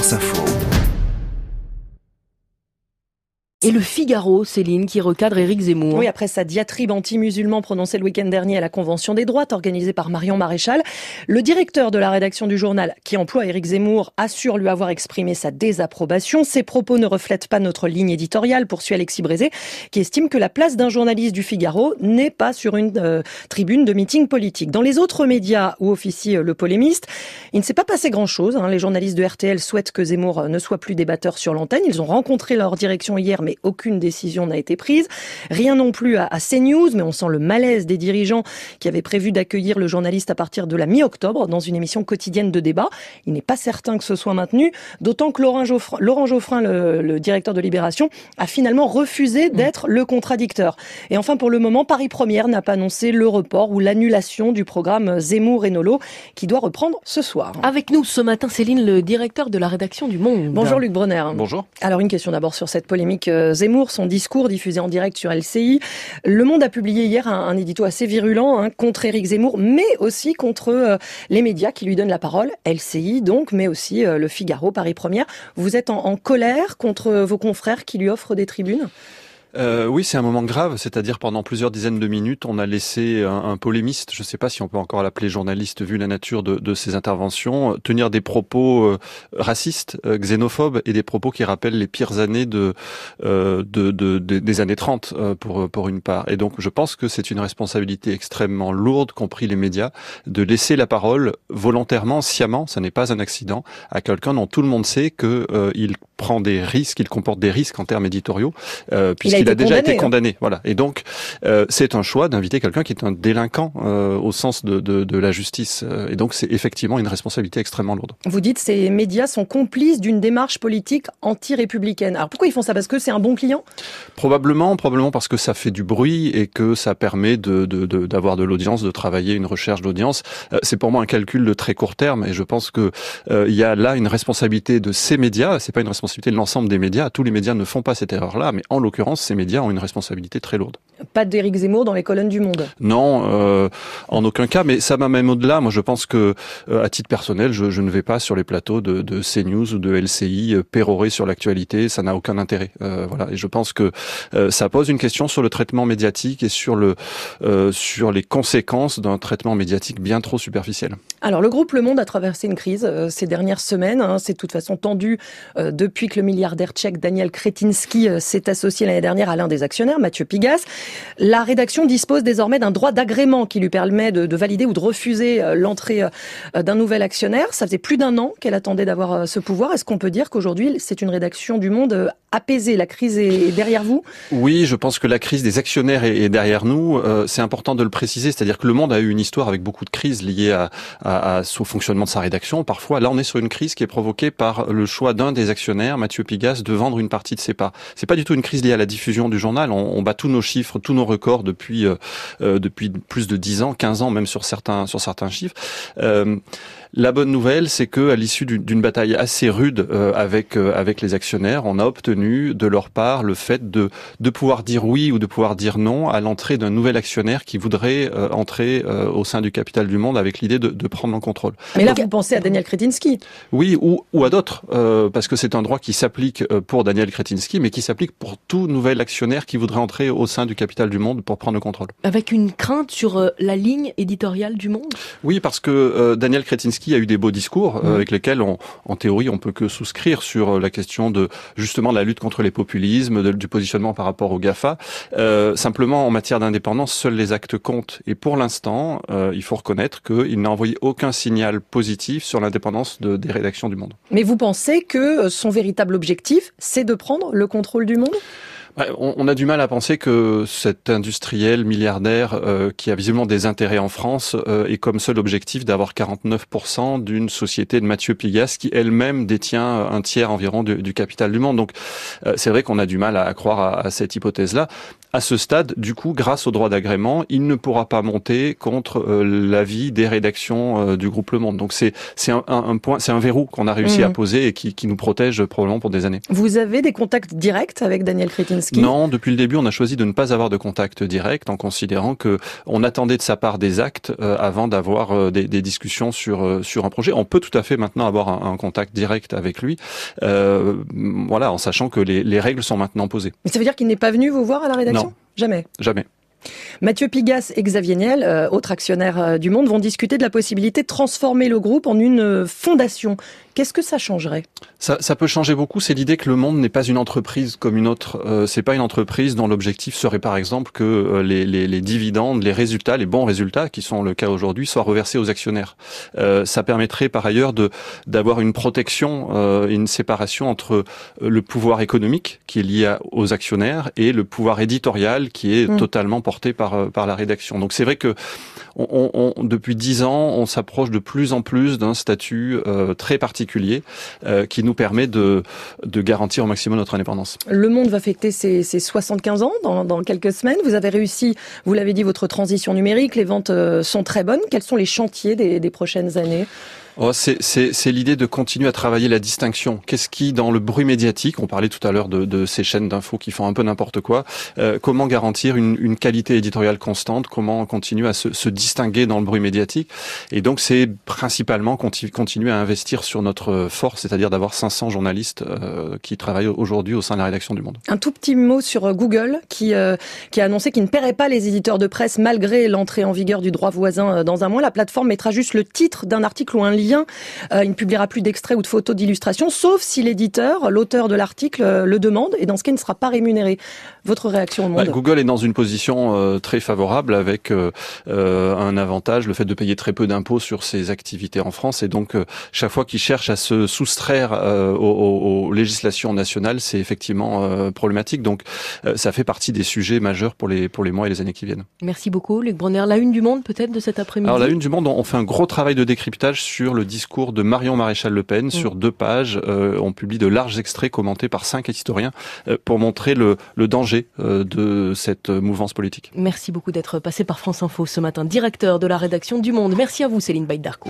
France Info. Et le Figaro, Céline, qui recadre Éric Zemmour. Oui, après sa diatribe anti-musulman prononcée le week-end dernier à la Convention des droites organisée par Marion Maréchal, le directeur de la rédaction du journal, qui emploie Éric Zemmour, assure lui avoir exprimé sa désapprobation. Ses propos ne reflètent pas notre ligne éditoriale, poursuit Alexis Brézé, qui estime que la place d'un journaliste du Figaro n'est pas sur une tribune de meeting politique. Dans les autres médias où officie le polémiste, il ne s'est pas passé grand-chose. Les journalistes de RTL souhaitent que Zemmour ne soit plus débatteur sur l'antenne. Ils ont rencontré leur direction hier, mais aucune décision n'a été prise. Rien non plus à CNews, mais on sent le malaise des dirigeants qui avaient prévu d'accueillir le journaliste à partir de la mi-octobre dans une émission quotidienne de débat. Il n'est pas certain que ce soit maintenu, d'autant que Laurent Geoffrin, le directeur de Libération, a finalement refusé d'être le contradicteur. Et enfin, pour le moment, Paris Première n'a pas annoncé le report ou l'annulation du programme Zemmour et Nolo, qui doit reprendre ce soir. Avec nous ce matin, Céline, le directeur de la rédaction du Monde. Bonjour Luc Brunner. Bonjour. Alors une question d'abord sur cette polémique Zemmour, son discours diffusé en direct sur LCI. Le Monde a publié hier un édito assez virulent contre Éric Zemmour, mais aussi contre les médias qui lui donnent la parole, LCI donc, mais aussi le Figaro, Paris Première. Vous êtes en colère contre vos confrères qui lui offrent des tribunes ? Oui, c'est un moment grave, c'est-à-dire pendant plusieurs dizaines de minutes, on a laissé un polémiste, je ne sais pas si on peut encore l'appeler journaliste vu la nature de ses interventions, tenir des propos racistes, xénophobes et des propos qui rappellent les pires années des années 30 pour une part. Et donc je pense que c'est une responsabilité extrêmement lourde, compris les médias, de laisser la parole volontairement, sciemment, ça n'est pas un accident, à quelqu'un dont tout le monde sait qu'il prend des risques, il comporte des risques en termes éditoriaux, puisqu'il a déjà été condamné. Voilà. Et donc, c'est un choix d'inviter quelqu'un qui est un délinquant au sens de la justice. Et donc, c'est effectivement une responsabilité extrêmement lourde. Vous dites ces médias sont complices d'une démarche politique anti-républicaine. Alors pourquoi ils font ça ? Parce que c'est un bon client ? Probablement parce que ça fait du bruit et que ça permet d'avoir de l'audience, de travailler une recherche d'audience. C'est pour moi un calcul de très court terme et je pense que il y a là une responsabilité de ces médias. C'est pas une responsabilité de l'ensemble des médias. Tous les médias ne font pas cette erreur-là, mais en l'occurrence, ces médias ont une responsabilité très lourde. Pas d'Éric Zemmour dans les colonnes du Monde ? Non, en aucun cas, mais ça va même au-delà. Moi, je pense que, à titre personnel, je ne vais pas sur les plateaux de CNews ou de LCI pérorer sur l'actualité. Ça n'a aucun intérêt. Voilà. Et je pense que ça pose une question sur le traitement médiatique et sur les conséquences d'un traitement médiatique bien trop superficiel. Alors, le groupe Le Monde a traversé une crise ces dernières semaines. C'est de toute façon tendu depuis que le milliardaire tchèque Daniel Kretinsky s'est associé l'année dernière à l'un des actionnaires, Mathieu Pigas. La rédaction dispose désormais d'un droit d'agrément qui lui permet de valider ou de refuser l'entrée d'un nouvel actionnaire. Ça faisait plus d'1 an qu'elle attendait d'avoir ce pouvoir. Est-ce qu'on peut dire qu'aujourd'hui, c'est une rédaction du Monde apaisée ? La crise est derrière vous ? Oui, je pense que la crise des actionnaires est derrière nous. C'est important de le préciser, c'est-à-dire que Le Monde a eu une histoire avec beaucoup de crises liées au fonctionnement de sa rédaction. Parfois, là, on est sur une crise qui est provoquée par le choix d'un des actionnaires, Mathieu Pigas, de vendre une partie de ses parts. C'est pas du tout une crise liée à la diffusion du journal. On bat tous nos chiffres, tous nos records depuis plus de 10 ans, 15 ans même sur certains chiffres. La bonne nouvelle, c'est que à l'issue d'une bataille assez rude avec les actionnaires, on a obtenu de leur part le fait de pouvoir dire oui ou de pouvoir dire non à l'entrée d'un nouvel actionnaire qui voudrait entrer au sein du capital du Monde avec l'idée de prendre en contrôle. Mais là, vous pensez à Daniel Kretinsky ? Oui, ou à d'autres, parce que c'est un droit qui s'applique pour Daniel Kretinsky, mais qui s'applique pour tout nouvel actionnaire qui voudrait entrer au sein du capital du Monde pour prendre le contrôle. Avec une crainte sur la ligne éditoriale du Monde ? Oui, parce que Daniel Kretinsky a eu des beaux discours avec lesquels, en théorie, on peut que souscrire sur la question de justement la lutte contre les populismes, du positionnement par rapport aux GAFA. Simplement, en matière d'indépendance, seuls les actes comptent. Et pour l'instant, il faut reconnaître qu'il n'a envoyé aucun signal positif sur l'indépendance des rédactions du Monde. Mais vous pensez que son véritable objectif, c'est de prendre le contrôle du Monde ? On a du mal à penser que cet industriel milliardaire qui a visiblement des intérêts en France ait comme seul objectif d'avoir 49% d'une société de Mathieu Pigas qui elle-même détient un tiers environ du capital du Monde. Donc c'est vrai qu'on a du mal à croire à cette hypothèse-là. À ce stade, du coup, grâce au droit d'agrément, il ne pourra pas monter contre l'avis des rédactions du groupe Le Monde. Donc c'est un point, c'est un verrou qu'on a réussi à poser et qui nous protège probablement pour des années. Vous avez des contacts directs avec Daniel Kretinsky ? Zelensky? Non, depuis le début, on a choisi de ne pas avoir de contact direct en considérant que on attendait de sa part des actes avant d'avoir des discussions sur un projet. On peut tout à fait maintenant avoir un contact direct avec lui, voilà, en sachant que les règles sont maintenant posées. Mais ça veut dire qu'il n'est pas venu vous voir à la rédaction? Non. Jamais. Mathieu Pigasse et Xavier Niel, autres actionnaires du Monde, vont discuter de la possibilité de transformer le groupe en une fondation. Qu'est-ce que ça changerait ? Ça peut changer beaucoup. C'est l'idée que le Monde n'est pas une entreprise comme une autre. C'est pas une entreprise dont l'objectif serait par exemple que les dividendes, les résultats, les bons résultats, qui sont le cas aujourd'hui, soient reversés aux actionnaires. Ça permettrait par ailleurs d'avoir une protection, une séparation entre le pouvoir économique qui est lié aux actionnaires et le pouvoir éditorial qui est totalement porté par la rédaction. Donc c'est vrai que depuis 10 ans, on s'approche de plus en plus d'un statut très particulier qui nous permet de garantir au maximum notre indépendance. Le Monde va fêter ses 75 ans dans quelques semaines. Vous avez réussi, vous l'avez dit, votre transition numérique. Les ventes sont très bonnes. Quels sont les chantiers des prochaines années ? C'est l'idée de continuer à travailler la distinction. Qu'est-ce qui, dans le bruit médiatique, on parlait tout à l'heure de ces chaînes d'infos qui font un peu n'importe quoi, comment garantir une qualité éditoriale constante, comment continuer à se distinguer dans le bruit médiatique. Et donc c'est principalement continuer à investir sur notre force, c'est-à-dire d'avoir 500 journalistes qui travaillent aujourd'hui au sein de la rédaction du Monde. Un tout petit mot sur Google qui a annoncé qu'il ne paierait pas les éditeurs de presse malgré l'entrée en vigueur du droit voisin dans un mois. La plateforme mettra juste le titre d'un article ou un lien. Il ne publiera plus d'extraits ou de photos d'illustration, sauf si l'éditeur, l'auteur de l'article, le demande, et dans ce cas, il ne sera pas rémunéré. Votre réaction au Monde ? Google est dans une position très favorable avec un avantage, le fait de payer très peu d'impôts sur ses activités en France, et donc chaque fois qu'il cherche à se soustraire aux législations nationales, c'est effectivement problématique. Donc ça fait partie des sujets majeurs pour les mois et les années qui viennent. Merci beaucoup, Luc Brunner. La une du Monde, peut-être, de cet après-midi ? Alors la une du Monde, on fait un gros travail de décryptage sur le discours de Marion Maréchal Le Pen sur 2 pages. On publie de larges extraits commentés par 5 historiens pour montrer le danger de cette mouvance politique. Merci beaucoup d'être passé par France Info ce matin, directeur de la rédaction du Monde. Merci à vous, Céline Baïdarco.